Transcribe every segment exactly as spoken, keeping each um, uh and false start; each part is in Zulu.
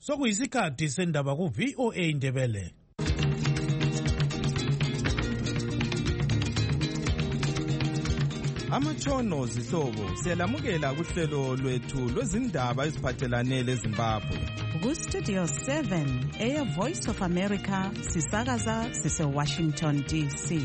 sokuyisikhathi sendaba ku V O A Indebele. Amatshono zihlobo siyalamukela kuhlelo lwethu lwezindaba eziphathelane leZimbabwe. Ku Studio seven eya Voice of America sisakaza sise Washington D C.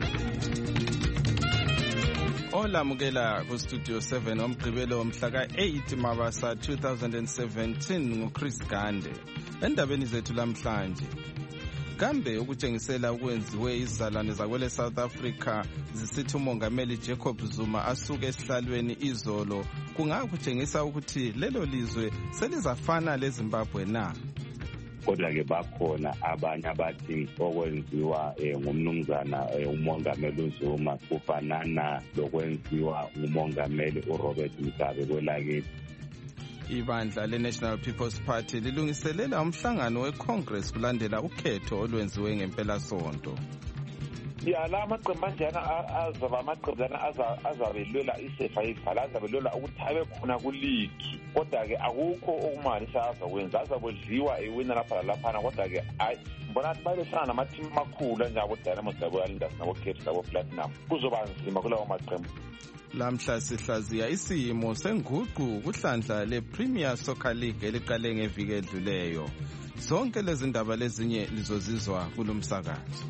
Olamukela ku Studio seven omgqibelo omhla ka eight Mabasa two thousand seventeen nguChris Gande. Endabeni zethu lamhlanje, kambe ukutshengisela ukwenziwe izizalwane zakwele South Africa zisithi umongameli Jacob Zuma asuke esihlalweni izolo kungakutshengisa ukuthi lelo lizwe selizafana leZimbabwe na? Kodwa-ke bakhona abanye abathi okwenziwa ngumnumzana umongameli uZuma kufanana lokwenziwa ngumongameli uRobert Mugabe kwelakithi. Ibandla le-National People's Party lilungiselela umhlangano we-Congress kulandela ukhetho olwenziwe ngempelasonto. Ya la maqembu anjana azaba amaqembu azabelwela isefa ivala azabelwela ukuthi abe khona kuligi. Kodwa-ke akukho okumanisa azakwenza azabodliwa iwina lapha laphana. Kodwa-ke mbona babesana namathimu amakhulu anjabo Dynamos labo Alliance nabo Caps labo Platinum kuzoba nzima kulawo maqembu. Lamhla sihlaziya isimo senguqu kuhlandla le-Premier Soccer League eliqale ngeviki edluleyo. Zonke lezi ndaba lezinye lizozizwa kulomsakazo.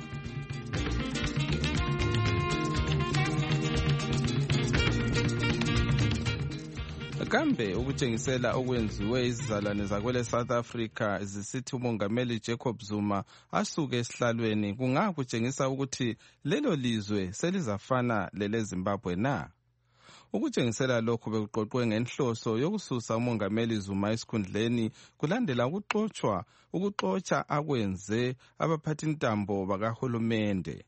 Kambe ukutshengisela okwenziwe izizalwane zakwele South Africa zisithi umongameli Jacob Zuma asuke esihlalweni kungakutshengisa ukuthi lelo lizwe selizafana leleZimbabwe na? Ukutshengisela lokho bekuqoqwe ngenhloso yokususa umongameli Zuma esikhundleni kulandela ukuxotshwa ukuxotsha akwenze abaphathintambo bakahulumende.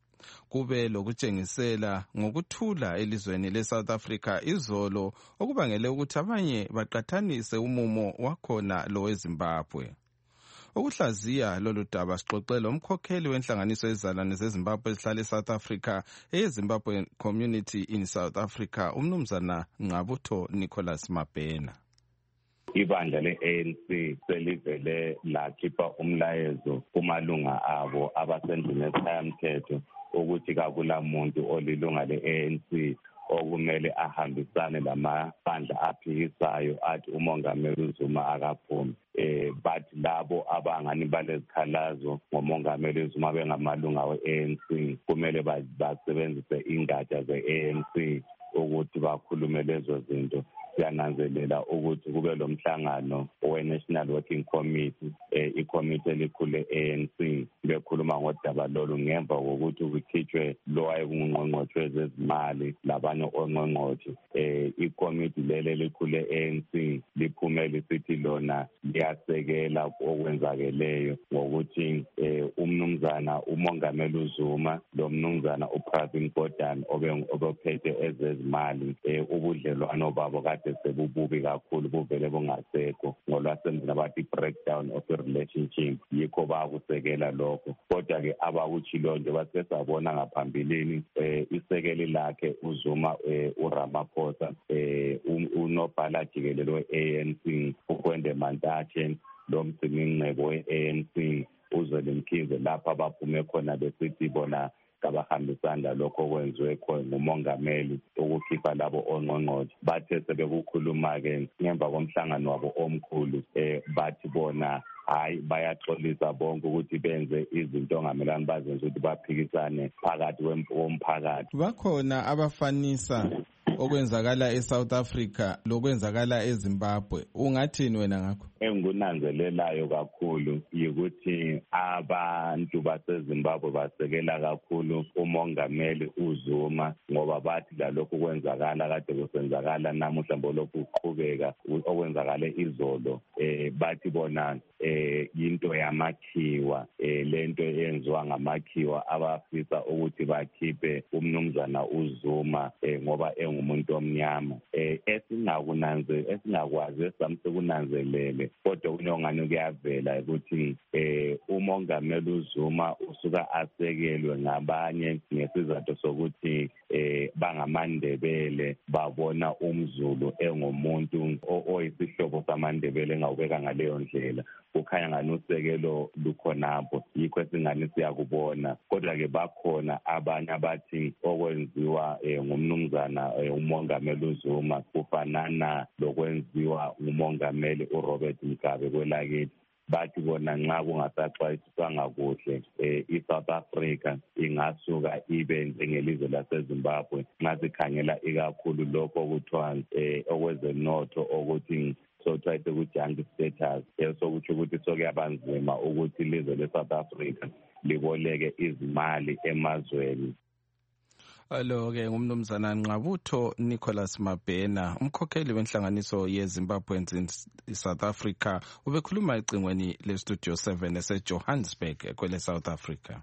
Kube lokutshengisela ngokuthula elizweni leSouth Africa izolo okubangele ukuthi abanye baqathanise umumo wakhona loweZimbabwe. Ukuhlaziya lolu daba sixoxele umkhokheli wenhlanganiso yezizalwane zeZimbabwe ezihlala eSouth Africa eyeZimbabwe Community in South Africa umnumzana Ngqabutho Nicholas Mabhena. Ibandla le-A N C selivele lakhipha umlayezo kumalunga abo abasendlini esishayamthetho ukuthi kakula muntu olilunga le-A N C okumele ahambisane lamabandla aphikisayo athi umongameli uZuma akaphumi. Eh bathi labo abangani balezikhalazo ngomongameli uZuma bengamalunga we-A N C kumele basebenzise ingatsha ze-A N C ukuthi bakhulume lezo zinto. Siyananzelela ukuthi kube lo mhlangano we-National Working Committee i-committee elikhulu le-A N C bekhuluma ngodaba lolu ngemva kokuthi kukhitshwe lo wayengungqongqothe wezezimali labanye ongqongqothe. I-committee leli elikhulu le-A N C liphume lisithi lona liyasekela okwenzakeleyo ngokuthi umnumzana umongameli uZuma lo mnumzana uPravin Gordhan obephethe ezezimali ubudlelwano babo kade sebububi kakhulu buvele bungasekho ngolwasemzini abathi breakdown of the relationship yikho bakusekela lokho. Kodwa-ke abakuchilo nje basesabona ngaphambilini isekeli lakhe uZuma uRamaphosa unobhala jikelele we-A N C uKwende Mantashe lo mgcinincebo we-A N C uZweli Mkhize lapha abaphume khona besithi bona kabahambisana lokho kwenziwe khona ngumongameli ukukhipha labo ongqongqothe. Bathe sebekukhuluma-ke ngemva komhlangano wabo omkhulu eh bathi bona hayi bayaxolisa bonke ukuthi benze izinto ongamelani bazenze ukuthi baphikisane phakathi komphakathi. Bakhona abafanisa okwenzakala eSouth Africa lokwenzakala eZimbabwe. Ungathini wena ngakho? Engunanzelelayo kakhulu yikuthi abantu baseZimbabwe basekela kakhulu umongameli uZuma ngoba bathi lalokhu kwenzakala kade kusenzakala namuhla mbolokhu kuqhubeka okwenzakale izolo eh bathi bona eh into yamakhiwa eh lento eyenziwa ngamakhiwa abafisa ukuthi bakhiphe umnumzana uZuma eh ngoba engu umuntu omnyama eh esingakunanze esingakwazi esamsekunanzelele kodwa kunyongane kuyavela ukuthi eh umongameli uZuma usuka asekelwe ngabanye ngesizathu sokuthi eh bangamandebele babona umZulu engomuntu oyisihlobo samandebele engawubeka ngaleyo ndlela kukhanya ngani usekelo lukhonapho yikho esingani siyakubona kodwa ke bakhona abanye abathi okwenziwa ngumnumzana umongameli uZuma kufanana lokwenziwa ngumongameli uRobert Mugabe kwelakithi bathi bona nxa kungasaxwayisiswanga kuhle i-South Africa ingasuka ibe njengelizwe laseZimbabwe nxa sikhangela ikakhulu lokho okuthiwa okwezenotho ukuthi so try to ku-junk status esokutsho ukuthi sokuyabanzima ukuthi ilizwe le-South Africa liboleke izimali emazweni. Alo-ke ngumnumzana Nqabutho Nicholas Mabhena, umkhokheli wenhlanganiso ye-Zimbabweans in South Africa, ubekhuluma ecingweni le-Studio seven ese-Johannesburg kwele South Africa.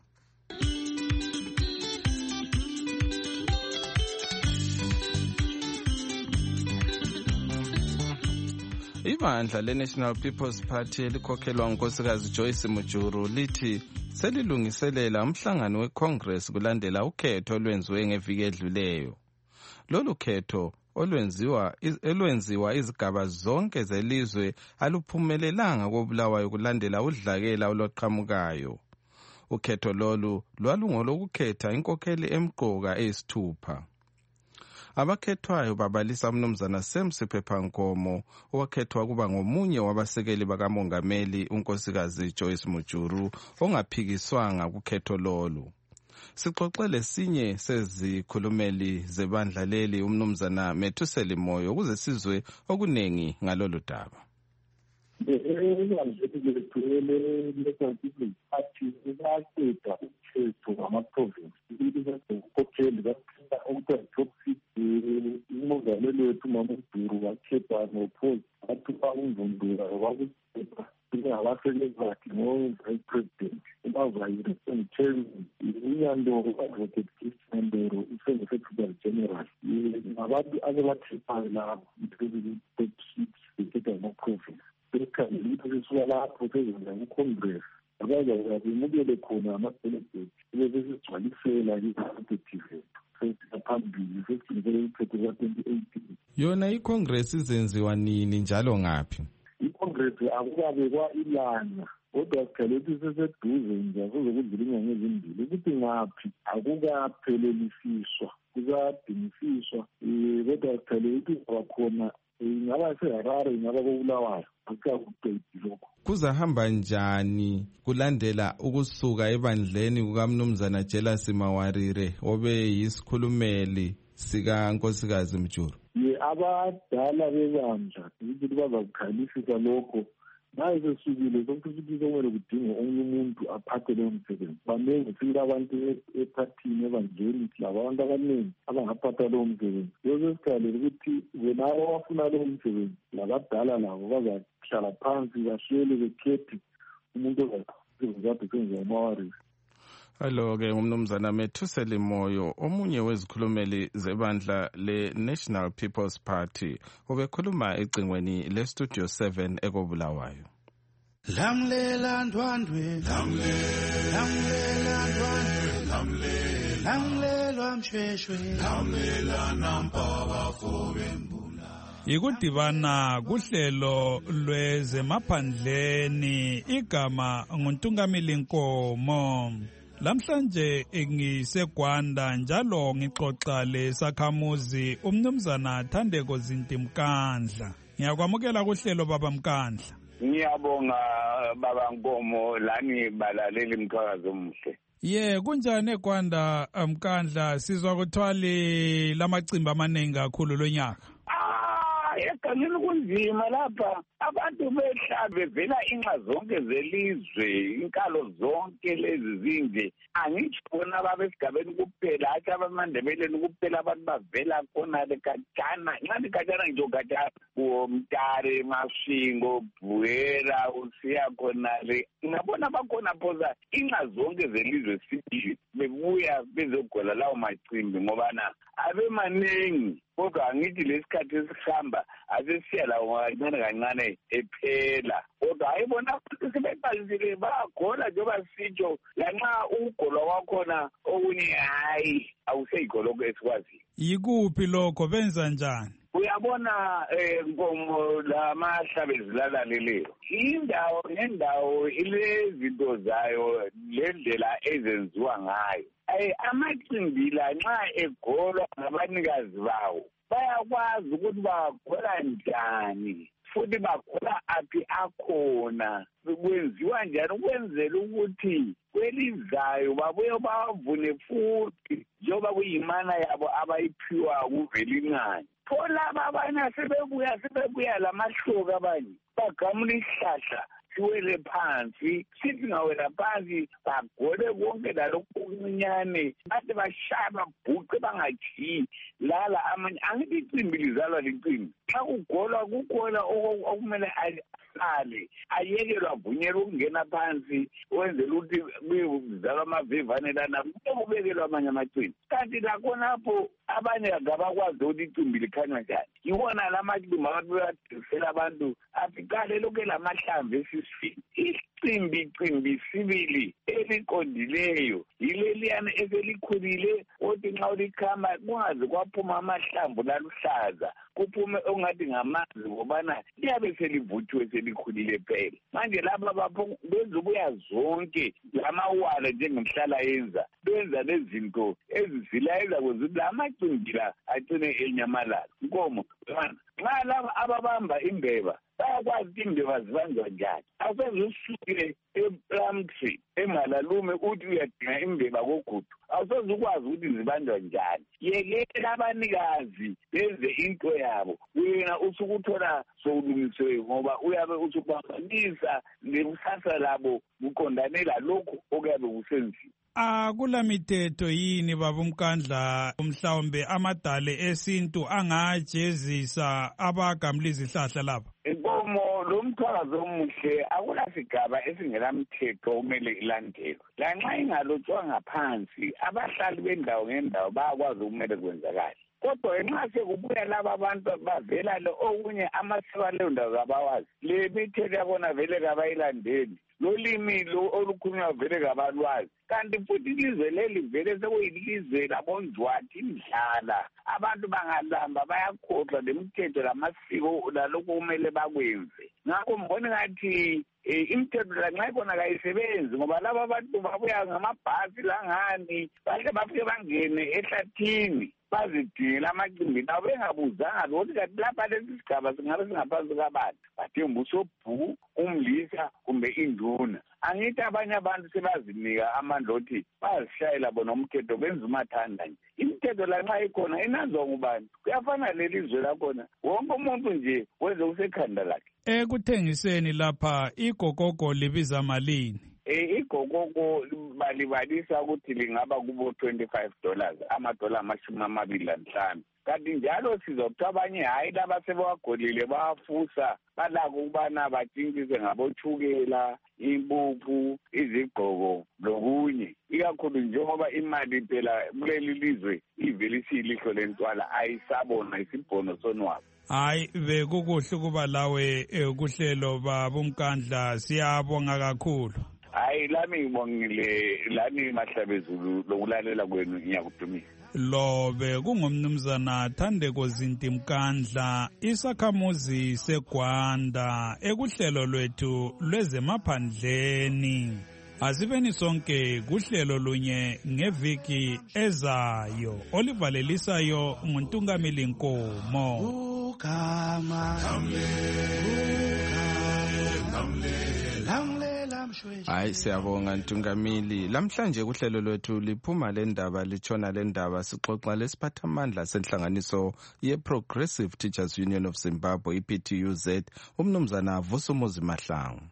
Ibandla le-National People's Party elikhokhelwa ngunkosikazi Joyce Mujuru lithi selilungiselela umhlangano we-Congress kulandela ukhetho olwenziwe ngeviki edluleyo. Lolu khetho olwenziwa elwenziwa izigaba zonke zelizwe aluphumelelanga koBulawayo kulandela udlakela olwaqhamukayo. Ukhetho lolu lwalungolokukhetha inkokheli emqoka eyisithupha. Abakhethwayo babalisa umnumzana Semsi Phephankomo owakhethwa kuba ngomunye wabasekeli bakamongameli unkosikazi Joyce Mujuru ongaphikiswanga kukhetho lolu. Sixoxele sinye sezikhulumeli zebandla leli umnumzana Methuseli Moyo ukuze sizwe okunengi ngalolu daba. Umongameli wethu uMamuduru wakhethwa ngophozi wathupa umvundura wakusebenza abasebenzi bakhe ngo-vice president ubavayire semtheni unyandoro advocate Christian Ndoro i-secretary general ngabantu ababakhephayo labo bekhetha ngo-province bekhangela ukuthi sesuka lapho sezenza ku-congress abaza bemukele khona ama-delegate bebe sesigcwalisela i-representative phambili sesigcwalisela ikhetho ka-twenty eighteen. Yona i-Congress izenziwa nini njalo ngaphi? I-Congress akukabekwa ilanga kodwa sikhale ukuthi seseduze nje akuzokudlula inyanga ezimbili ukuthi ngaphi akukaphelelisiswa kuzadingisiswa um kodwa sikhale ukuthi kwakhona ingaba seHarare ingaba koBulawayo akukakuqedi lokho. Kuzahamba njani kulandela ukusuka ebandleni kukamnumzana Jelas Mawarire obe yisikhulumeli sika nkosikazi Mujuru? Ye abadala bebandla ukuthi bazakukhalisisa lokho naye sesukile sokuthi kumele kudinga omunye umuntu aphathe leyo msebenzi. Banengi sibili abantu ephathini ebandleni labantu abaningi abangaphatha leyo msebenzi. Yoko sikhalele ukuthi wena abafuna leyo msebenzi labadala labo bazahlala phansi bahlele bekhethe umuntu ozakade senza uMawarire. Alo-ke ngumnumzana Methuseli Moyo omunye wezikhulumeli zebandla le-National People's Party obekhuluma ecingweni le-Studio seven ekoBulawayo. Lamlela ndwandwe lamlela ndwandwe lamlela lamlela mshweshwe lamlela nampa bafobe mbula. Ikudibana kuhlelo lwezemaphandleni igama nguNtungamili Nkomo. Lamhlanje ngiseGwanda njalo ngixoxa lesakhamuzi umnumzana Thandeko Zinti Mkandla. Ngiyakwamukela kuhlelo baba Mkandla. Ngiyabonga baba Nkomo lani balaleli mthakazo omuhle. Ye kunjani eGwanda Mkandla sizwa kuthwali lamacimbi amaningi kakhulu lonyaka? Egangeni kunzima lapha abantu behla bevela inxa zonke zelizwe inkalo zonke lezi zinje angitsho bona ababesigabeni kuphela hathi abamandebeleni kuphela abantu bavela khona lekatshana nxani katshana nje katshana uMtare Mashingo Bhuera usiya khonale ngabona bakhona phoza inxa zonke zelizwe sithi bebuya bezogola lawo macimbi ngobana abemanengi kodwa angithi lesikhathi esihamba asesiya lawo kancane kancane ephela kodwa ayibona ukuthi sebeqalisile bayagola njengoba sitsho lanxa ukugolwa kwakhona okunye hayi awuseyigoloko esikwaziyo. Yikuphi lokho benza njani? Uyabona nkomo lamahlabezi lalaleleyo indawo ngendawo ilezinto zayo lendlela ezenziwa ngayo. Amacimbi la nxa egolwa ngabanikazi bawo bayakwazi ukuthi bagola njani futhi bagola aphi akhona kwenziwa njani ukwenzela ukuthi kwelizayo babuye bavune futhi njengoba kuyimana yabo abayiphiwa kuVelincane. Pho laba abanye sebebuya sebebuya lamahloka abanye bagamula isihlahla siwele phansi sithi ngawela phansi bagole konke lalokhu okuncinyane bathi bashaya babhuqe bangajiyi lala amanye. Angithi icimbi lizalwa licimbi xa kugolwa kukhona okumele asale ayekelwa avunyelwa ukungena phansi wenzela ukuthi kuzalwa amavevane lana kubekelwa amanye amacimbi. Kanti lakhonapho abanye ngabakwazi ukuthi icimbi likhanywa njani. Yiwona la macimbi abantu bayadisela abantu afikale lokhu lamahlamvu esisifini. Icimbi cimbi sibili eliqondileyo yileliyana eselikhulile othi nxa ulikhama kungaze kwaphuma amahlamvu laluhlaza kuphume ongathi ngamanzi ngobana liyabe selivuthiwe selikhulile phela. Manje laba bapho bezobuya zonke lamawala njengomhlala yenza benza lezinto ezizila ezakwenza ukuthi amacimbi la agcine enyamalala. Nkomo nxa laba ababamba imbeba bayakwazi ukuthi imbeba zibanjwa njani. Awusenze usuke ePlumtree eMalalume uthi uyadinga imbeba kogudu awusenze ukwazi ukuthi zibanjwa njani. Yekela abanikazi benze into yabo wena usukuthola sokulungisiwe ngoba uyabe usubambanisa lekusasa labo kuqondane lalokhu okuyabe kusenziwe. Akula mithetho yini baba uMkandla mhlawumbe amadale esintu angajezisa abagamula izihlahla lapha? Inkomo lo mthwakazo omuhle akulasigaba esingelamthetho kumele ilandelwe. Lanxa ingalotshwanga phansi abahlali bendawo ngendawo bayakwazi ukumele kwenzakala. Kodwa nxa sekubuya laba abantu bavela le okunye amasiko aleyo ndawo kabawazi le mithetho yakona vele kabayilandeli lolimi olukhulunywa vele kabalwazi. Kanti futhi ilizwe leli vele sekuyilizwe labonzwathi indlala abantu bangalamba bayakhohlwa lemithetho lamasiko lalokhu kumele bakwenze. Ngakho mbona ngathi imithetho lanxa ikhona kayisebenzi ngoba laba abantu babuya ngamabhasi langani bahle bafike bangene ehlathini bazidingela amacimbi nabo bengabuzanga lokuthi kanti lapha lesi sigaba singabe singaphansi kabani bathemba usobhuku umlisa kumbe induna. Angithi abanye abantu sebazinika amandla othi bazishayela bona umthetho benza umathanda nje. Imithetho lanxa ikhona inanzwa ngubani kuyafana lelizwe lakhona wonke umuntu nje wenze usekhanda lakhe. Ekuthengiseni lapha igogogo libiza malini? Eh igogogo balibalisa ukuthi lingaba kubo twenty-five dollars amadola amashumi amabili lanhlanu. Kanti njalo sizokuthi abanye hayi laba sebewagolile bafusa balako ukubana batshintshise ngabothukela impuphu izigqoko lokunye ikakhulu njengoba imali phela kuleli lizwe ivele isiyilihlo lentwala ayisabona isibhono sonwabo. Hayi bekukuhle kuba lawe kuhlelo baba uMkandla siyabonga kakhulu. Hayi lami ngibongile lani Mahlabezulu lokulalela kwenu ngiyakudumisa. Lobe kungumnumzana Thandeko Zinti Mkandla isakhamuzi seGwanda ekuhlelo lwethu lwezemaphandleni. Asibeni sonke kuhlelo lunye ngeviki ezayo olivalelisayo nguNtungamili Nkomo. Ukama Hayi siyabonga Ntungamili. Lamhlanje kuhlelo lwethu liphuma le ndaba litshona le ndaba sixoxa lesiphathamandla senhlanganiso ye-Progressive Teachers Union of Zimbabwe I P T U Z umnumzana Vusumuzi Mahlangu.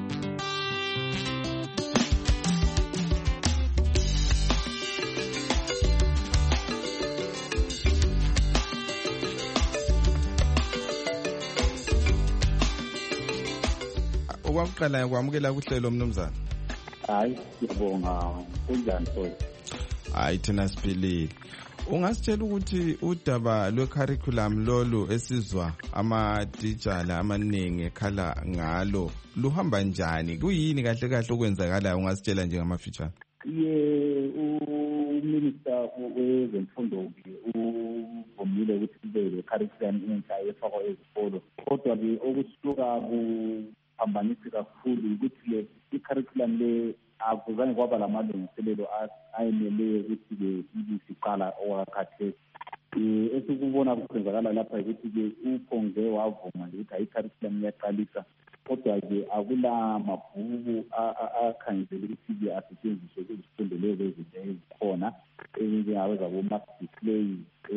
Kwakuqala kwamukela kuhlelo mnumzana. Hayi siyabonga kunjani futhi? Hayi thina siphilile. Ungasitshela ukuthi udaba lwe-curriculum lolu esizwa amatitshala amaningi ekhala ngalo luhamba njani? Kuyini kahle kahle okwenzakalayo? Ungasitshela nje ngamafitshane. Ye uminister wezemfundo uvumile ukuthi kube le-curriculum entsha efakwa ezikolo, kodwa-ke okusuka kuphambanisi kakhulu ukuthi le i-curriculum le akuzange kwaba lamalungiselelo ayeneleyo ukuthi-ke ibisiqala okwakhathesi. Um esikubona kwenzakala lapha ukuthi-ke uphonge wavuma nje ukuthi i-curriculum iyaqalisa, kodwa-ke akula mabhuku akhangela ukuthi-ke asetshenziswe kuzifundo lezo ezinto ezikhona ezinjengabe zabo-mass display,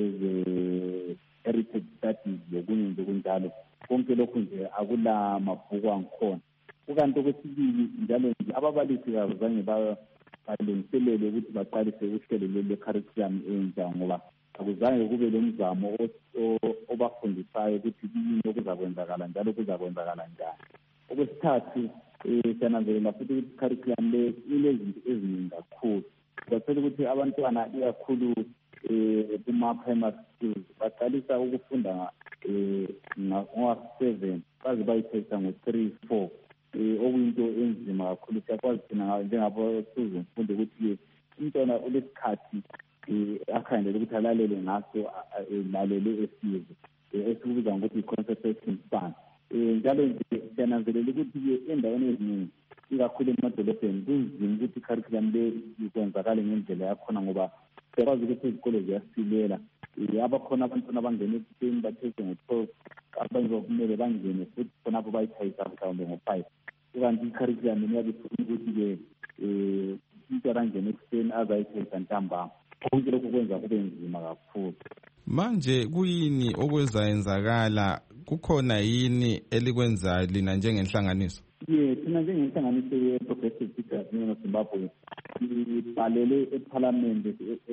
eze-heritage studies lokunye nje kunjalo. Konke lokhu nje akula mabhuku angikhona. Kukanti okwesibili njalo nje ababalisi kabazange balungiselele ukuthi baqalise uhlelo lwe-curriculum entsha, ngoba akuzange kube lomzamo obafundisayo ukuthi kuyini okuzakwenzakala njalo kuzakwenzakala njani. Okwesithathu, siyananzelela futhi ukuthi i-curriculum le inezinto eziningi kakhulu. Sizathola ukuthi abantwana ikakhulu kuma-primary schools baqalisa ukufunda ngo-seven baze bayithesta ngo-three four, okuyinto enzima kakhulu. Siyakwazi thina njengabosizo mfundo ukuthi umntwana ulesikhathi akhandele ukuthi alalele ngaso, lalele esizwe esikubiza ngokuthi i-concentration span. Njalo nje siyananzelela ukuthi-ke endaweni eziningi ikakhulu emadolobheni kunzima ukuthi i-curriculum le ikwenzakale ngendlela yakhona, ngoba siyakwazi ukuthi izikolo ziyasilela. Abakhona abantwana abangena ekuseni bathese ngo-twelve, abanye bakumele bangene futhi khonapho bayithayisa mhlawumbe ngo-five. Kanti i-curriculum iyabe ifuna ukuthi-ke umntwana angene ekuseni azayithayisa ntambama. Konke lokhu kwenza kube nzima kakhulu. Manje kuyini okwenzayenzakala? Kukhona yini elikwenzayo lina njengenhlanganiso? Ye, thina njengenhlanganiso ye-Progressive Teachers Union of Zimbabwe ibhalele eParliament,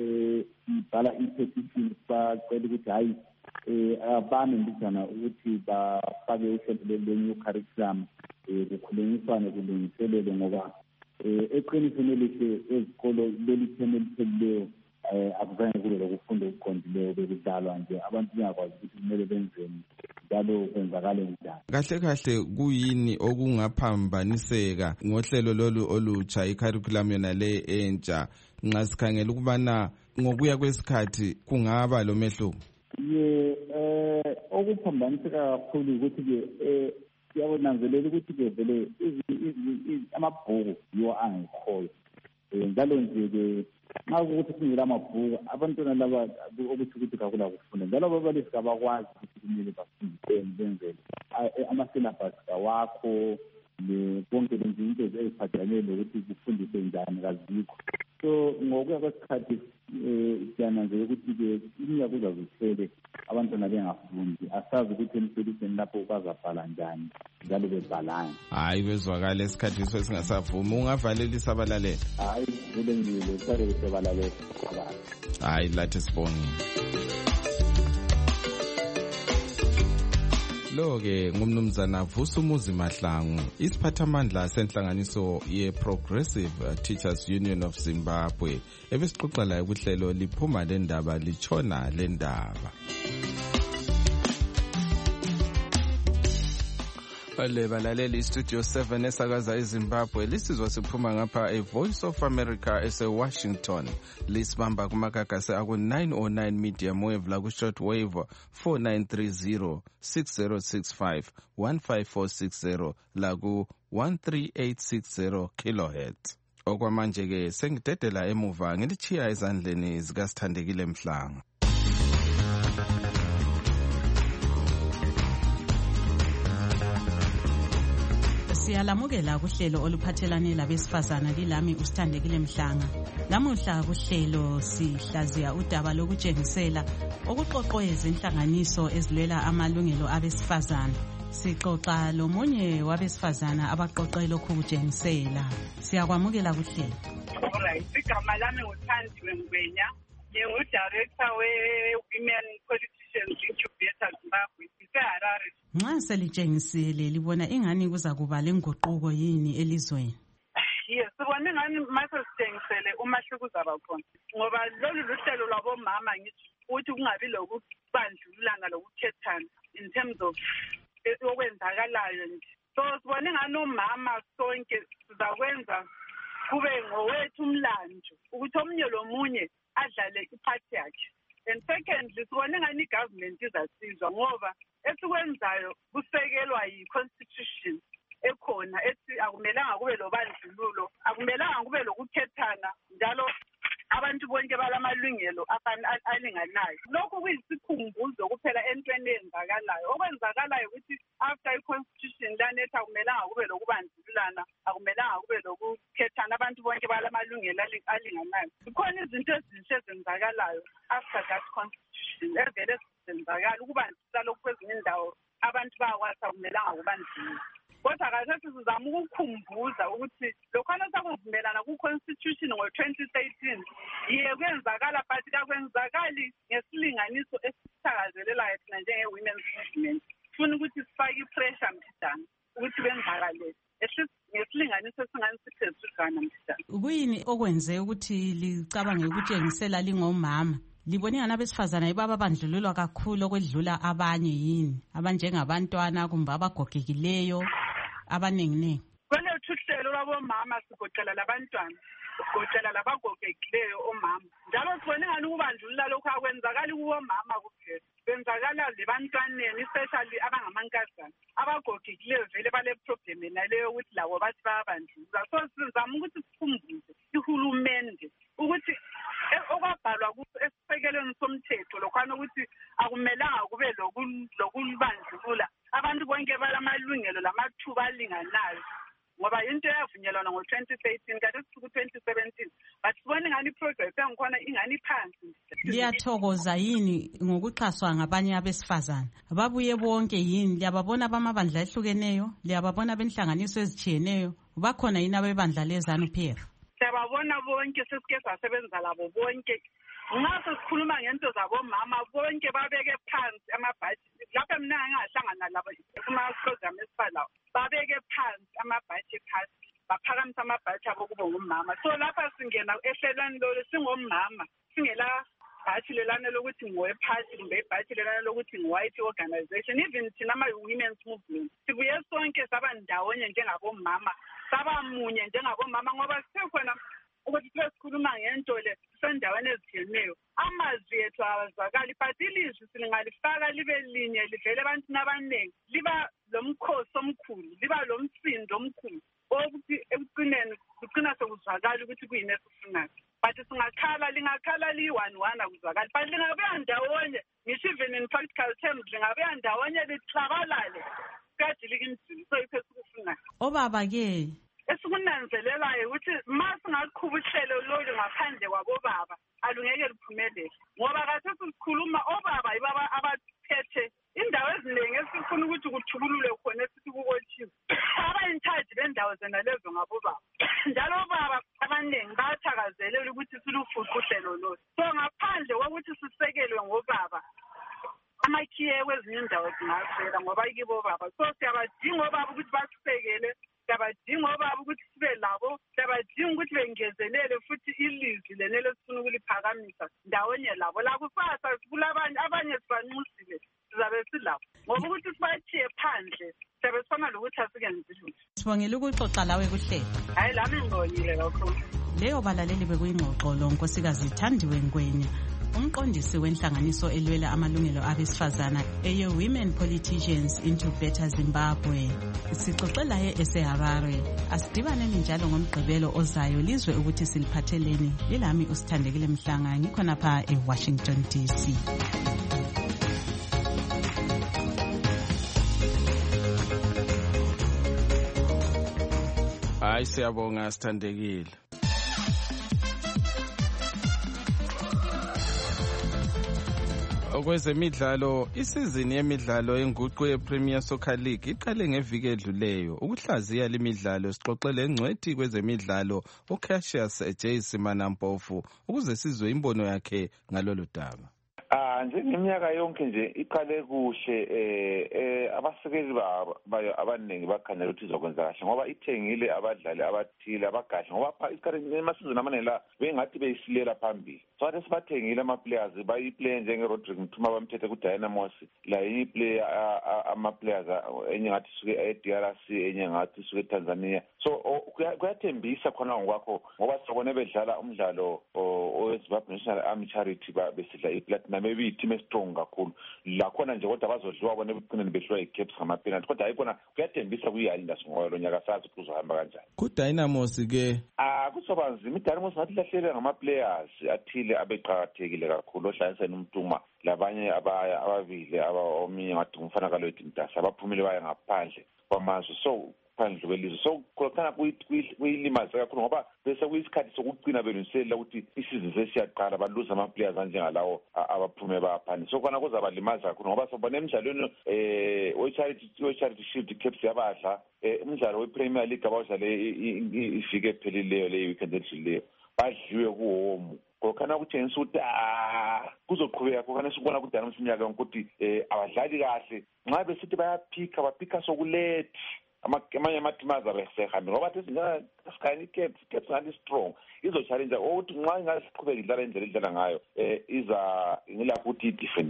ibhala i-petition bacela ukuthi hayi abame mbijana ukuthi bafake uhlelo lwe-new curriculum, kukhulunyiswane kulungiselele, ngoba eqinisweni elihle ezikolo leli thema elipheleleyo akuzange kube lokufunda okuqondileyo, bekudlalwa nje abantu bengakwazi ukuthi kumele benzeni njalo kwenzakale njani. Kahle kahle kuyini okungaphambaniseka ngohlelo lolu olutsha, i-curriculum yona le entsha, nxa sikhangela ukubana ngokuya kwesikhathi kungaba lo mehluko? Ye, eh okuphambaniseka kakhulu ukuthi-ke siyabonanzelela ukuthi-ke vele amabhuku yiwo angekhoyo. Njalo nje-ke nxa ukuthi kungela amabhuku abantwana laba ukuthi ukuthi kakula kufunda, njalo ababalisi kabakwazi ukuthi kumele bafundiseni benzele ama-syllabus kawakho, konke nje into eziphathelane nokuthi kufundiswe njani kazikho. So ngokuya kwesikhathi siyananzela ukuthi-ke iminyaka uzazithele abantwana bengafundi, asazi ukuthi emsebenzini lapho bazabhala njani njalo bebhalani. Hayi, bezwakala esikhathi iso esingasavumi. Ungavalelisa abalaleli? Hayi, kulengile sare ukuthi balalele. Hayi, lathi sibonge. Lo-ke ngumnumzana Vusumuzi Mahlangu, isiphathamandla senhlanganiso ye-Progressive Teachers Union of Zimbabwe. Ebesixoxa layo kuhlelo liphuma le ndaba litshona le ndaba. Bale balaleli Studio seven esakaza eZimbabwe, lisizwa siphuma ngapha eVoice of America ese-Washington. Lisibamba kumakagase aku nine oh nine medium wave la ku-short wave four nine three zero six zero six five one five four six zero la ku one three eight six zero kilohertz. Okwamanje-ke sengidedela emuva ngilichiya ezandleni zikasithandekile Mhlanga. Siyalamukela kuhlelo oluphathelane labesifazana, lilami usithandekile Mhlanga. Lamuhla kuhlelo sihlaziya udaba lokutshengisela okuqoqwe izinhlanganiso ezilwela amalungelo abesifazana. Sixoxa lomunye wabesifazana abaqoqe lokhu kutshengisela. Siyakwamukela kuhlelo. Alright, igama lami uThandiwe Ngwenya, ngingu-director we-Women Politicians Incubator Zimbabwe, iseHarare. Nxa selitshengisele libona ingani kuza kuba lenguquko yini elizweni? Yes, sibona sibone ngani mase sithengisele umahluko uzaba khona ngoba lolu luhlelo lwabomama ngithi ukuthi kungabi lokubandlulana lokukhethana in terms of okwenzakalayo nje. So sibone ngani umama sonke sizakwenza kube ngowethu umlando ukuthi omunye lomunye adlale iphathi yakhe. And secondly sibone ngani igovernment izasizwa ngoba esikwenzayo kusekelwa yi-constitution ekhona ethi akumelanga kube lobandlululo, akumelanga kube lokukhethana, njalo abantu bonke balamalungelo alinganayo. Lokhu kuyisikhumbuzo kuphela entweni eyenzakalayo. Okwenzakalayo ukuthi after i-constitution lana ethi akumelanga kube lokubandlululana, akumelanga kube lokukhethana, abantu bonke balamalungelo alinganayo. Kukhona izinto ezinhle ezenzakalayo after that constitution evele zenzakala ukubandlulula lokhu kwezinye indawo abantu bayakwazi akumelanga kubandlulula. Kodwa kasethi sizama ukukhumbuza ukuthi lokhana sakuvumelana ku-constitution ngo-twenty thirteen yiye kwenzakala but kakwenzakali ngesilinganiso esithakazelelayo thina njenge-women's movement. Funa ukuthi sifake i-pressure mthidana ukuthi benzakalele ngesilinganiso esingani siphezudlwana mthidana. Kuyini okwenze ukuthi licabange ukutshengisela lingomama? Libone ngani abesifazana yibo ababandlululwa kakhulu okwedlula abanye yini? Abanjengabantwana kumbe abagogekileyo abanenginengi. Kwelethu uhlelo lwabomama sigoqela labantwana, sigoqela labagogekileyo omama. Njalo sibone ngani ukubandlulula lokhu akwenzakali kuwomama kuphela. Kwenzakala lebantwaneni especially abangamankazana. Abagogekileyo vele bale problem naleyo ukuthi labo bathi bayabandlulula. So sizama ukuthi sikhumbuze ihulumende ukuthi okwabhalwa esisekelweni somthetho lokhana ukuthi akumelanga kube lokubandlulula. Abantu bonke balamalungelo lamathuba alinganayo ngoba into yavunyelwana ngo-twenty thirteen kanti siku-twenty seventeen but sibone ngani i-progress yangikhona ingani phansi. Liyathokoza yini ngokuxhaswa ngabanye abesifazana? Babuye bonke yini? Liyababona bamabandla ehlukeneyo? Liyababona benhlanganiso ezitshiyeneyo? Bakhona yini abebandla lezanu P F? Siyababona bonke, sesike sasebenza labo bonke. Ngaso sikhuluma ngento zabomama bonke babeke phansi amabhaji. Lapha mina ngingahlangana labo kuma-program esifalayo. Babeke phansi amabhaji phansi, baphakamisa amabhaji abo kube ngumama. So lapha singena ehlelweni lolo singomama, singela bhaji lelana lokuthi ngowephathi kumbe ibhaji lelana lokuthi ngi-white organization. Even thina ama-women's movement sibuye sonke saba ndawonye njengabomama, saba munye njengabomama ngoba sisekhona ukuthi sikhuluma ngento le sendaweni ezitshiyeneyo. Amazwi ethu awazwakali but ilizwi silingalifaka libe linye livele ebantwini abaningi, liba lomkhosi omkhulu, liba lomsindo omkhulu okuthi ekucineni kucina sekuzwakala ukuthi kuyini esifunayo. But singakhala lingakhala liyi-one one akuzwakali but lingabuya ndawonye, ngisho even in practical terms lingabuya ndawonye lixabalale kajilika imizini. So yikho esikufunayo. Obaba-ke esikunanzelelayo ukuthi ma singaqhuba uhlelo lolu ngaphandle kwabobaba alungeke luphumelele ngoba kathesi sikhuluma obaba yibo abaphethe indawo eziningi esifuna ukuthi kuthubulule khona esithi kukotshiwe. Aba-in-charge bendawo zena lezo ngabobaba njalo obaba abaningi bayathakazelela ukuthi silufuqe uhlelo lolu. So ngaphandle kokuthi sisekelwe ngobaba amakhiye kwezinye indawo zingaswela ngoba yibo obaba. So siyabadinga obaba ukuthi basisekele, siyabadinga obaba ukuthi sibe labo, siyabadinga ukuthi bengezelele futhi ilizwi lenelo sifuna ukuliphakamisa ndawonye labo. La kusasa kulabanye abanye sibanxusile sizabe silabo ngoba ukuthi sibathiye phandle siyabe sifana lokuthi asikenzi lutho. Sibongela ukuxoxa lawe kuhlelo. Hayi lami ngibongile kakhulu. Leyo balaleli bekuyingxoxo lo Nkosikazi Thandiwe Ngwenya, umqondisi wenhlanganiso elwela amalungelo abesifazana eye-Women Politicians into Better Zimbabwe. Sixoxela eseHarare. Asidibaneni njalo ngomgqibelo ozayo lizwe ukuthi siliphatheleni. Lilami uSithandekile Mhlanga ngikhona pha eWashington D C. Hayi siyabonga Sithandekile. Okwezemidlalo, isizini yemidlalo yenguqu yePremier Soccer League iqale ngeviki edluleyo. Ukuhlaziya lemidlalo sixoxele ngcwethi kwezemidlalo uCassius J. Simanampofu ukuze sizwe imbono yakhe ngalolu daba. Ah njengeminyaka yonke nje iqale kuhle eh eh abasekeli bayo abaningi bakhanya ukuthi izokwenza kahle ngoba ithengile abadlali abathile abagahle ngoba pha isikhathi emasizini amanela bengathi beyisilela phambili so ade sibathengile ama players bayiplay njenge Rodrick Mthuma bamthethe ku Dynamos la yi player ama players enye ngathi suke e D R C enye ngathi suke eTanzania so kuyathembisa khona ngokwakho ngoba sibone bedlala umdlalo oweZimbabwe National Army Charity besidla iplatinum maybe team strong kakhulu la khona nje kodwa bazodliwa bona ebucineni behlwa iCaps ngama penalty kodwa ayikona kuyathembisa kuyihalinda singoyo lo nyaka sazi ukuthi uzohamba kanjani ku Dynamos ke ah kusoba nzima iDynamos ngathi lahlele ngama players athile abeqhakathekile kakhulu ohlanganiseni uMtuma labanye abaya ababili abaominye ngathi umfana kaLoyithi Mtasa abaphumile baya ngaphandle kwamazwe so phandle kwelizwe so khona kuyilimaza kakhulu ngoba bese kuyisikhathi sokuqina belungiselela ukuthi isizini sesiyaqala baluza ama players anjengalawo abaphume baphani so khona kuzaba limaza kakhulu ngoba sobona emidlalweni eh we charity we charity shield Caps yabadla umdlalo we Premier League abadlale ifike phelileyo le weekend edlileyo badliwe kuhomu kokhana kutshengisa ukuthi ah kuzoqhubeka kokhana sikubona ukuthi Dynamos iminyaka ukuthi eh abadlali kahle nxa besithi bayaphika baphika sokulethi amanye amatimaza besehambe ngoba bathi sikhanye Caps Caps ngani strong izo challenge ukuthi nxa ingasiqhubeka idlala indlela edlala ngayo eh iza ngilapho ukuthi defend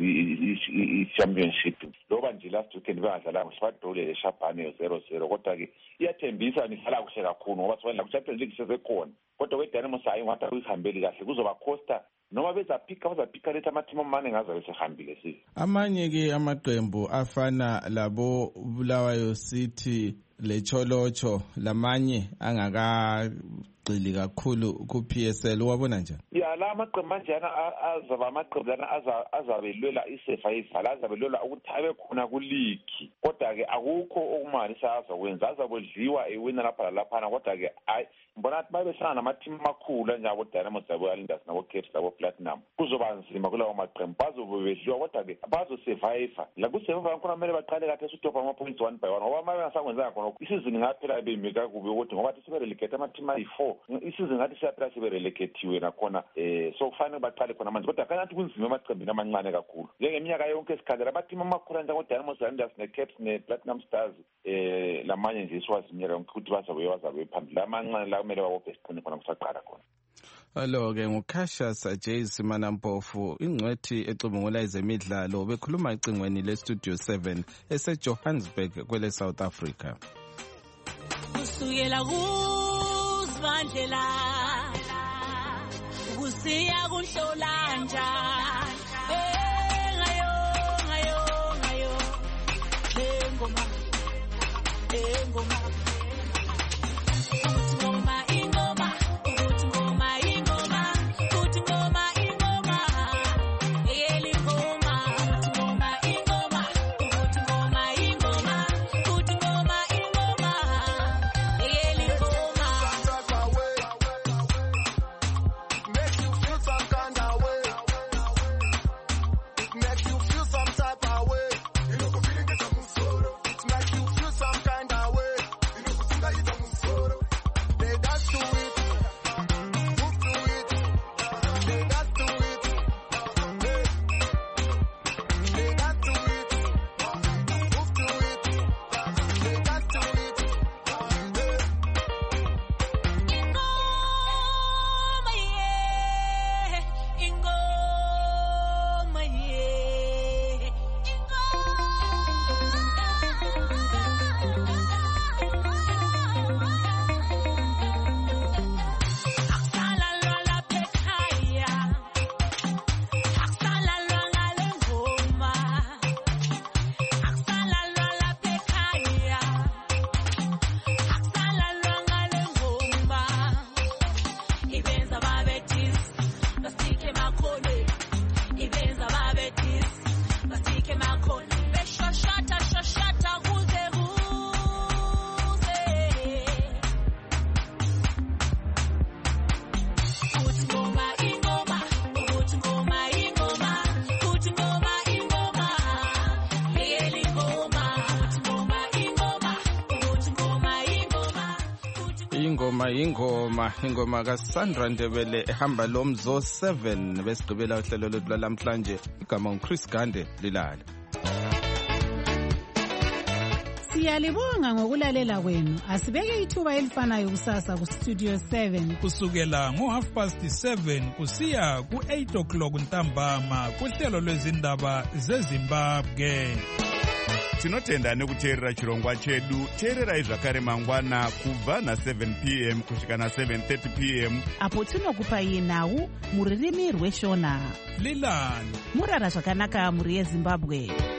i championship loba nje last weekend bayadlala ngisibadole eShabane zero zero kodwa ke iyathembisa nidlala kuhle kakhulu ngoba sibona ku Champions League sesekhona kodwa we Dynamos ayi ngathi uyihambeli kahle kuzoba costa noma bezaphika bazaphika letha amathimo amane ngaza besehambile sizi amanye ke amaqembu afana labo Bulawayo City leCholocho lamanye angaka gxili kakhulu ku P S L wabona njani ya la amaqembu anjana azaba amaqembu lana azabelwela isefa azabelwela ukuthi abe khona ku league kodwa ke akukho okumalisa azakwenza azabodliwa ewina lapha lapha kodwa ke hayi mbona ukuthi babesana namateam amakhulu njalo Dynamos zabo Alinders nabo Caps zabo Platinum kuzoba nzima kulawo maqembu bazobedliwa kodwa ke bazo survive la ku survive khona kumele baqale kahle usitopa ama points one by one ngoba mabe ngasakwenza khona isizini ngaphela ebemika kube ukuthi ngoba sibe relegate amateam ayi four isizini ngathi siyaphela sibe relegatiwe nakhona eh so kufanele baqale khona manje kodwa kanathi kunzima amaqembu amancane kakhulu njengeminyaka yonke esikhalela amateam amakhulu njalo Dynamos Alinders ne Caps ne Platinum Stars eh lamanye nje siwazi iminyaka yonke ukuthi bazabe bazabe phambili amancane la kumele babo besiqine khona kusaqala khona Hello ke nguKashasa Jays Manampofu ingcwethi ecubungula ezemidlalo bekhuluma icingweni le Studio seven ese Johannesburg kwele South Africa kusukela kuSibandlela kusiya kuNhlolanja eh ngayo ngayo ngayo ngoma eh ngoma ingoma ingoma ingoma kaSandra Ndebele ehamba lomzo seven besigqibela uhlelo lwethu lamhlanje. Igama nguChris Gande lilala. Siyalibonga ngokulalela kwenu. Asibeke ithuba elifanayo kusasa ku Studio seven kusukela ngo half past seven kusiya ku eight o'clock ntambama kuhlelo lwezindaba zeZimbabwe. Tinotenda nekuteerera chirongwa chedu. Teererai zvakare mangwana kubva na seven p m kusvika na seven thirty p m apo tinokupai nhau muririmi rweshona. Lilani murara zvakanaka muri yeZimbabwe.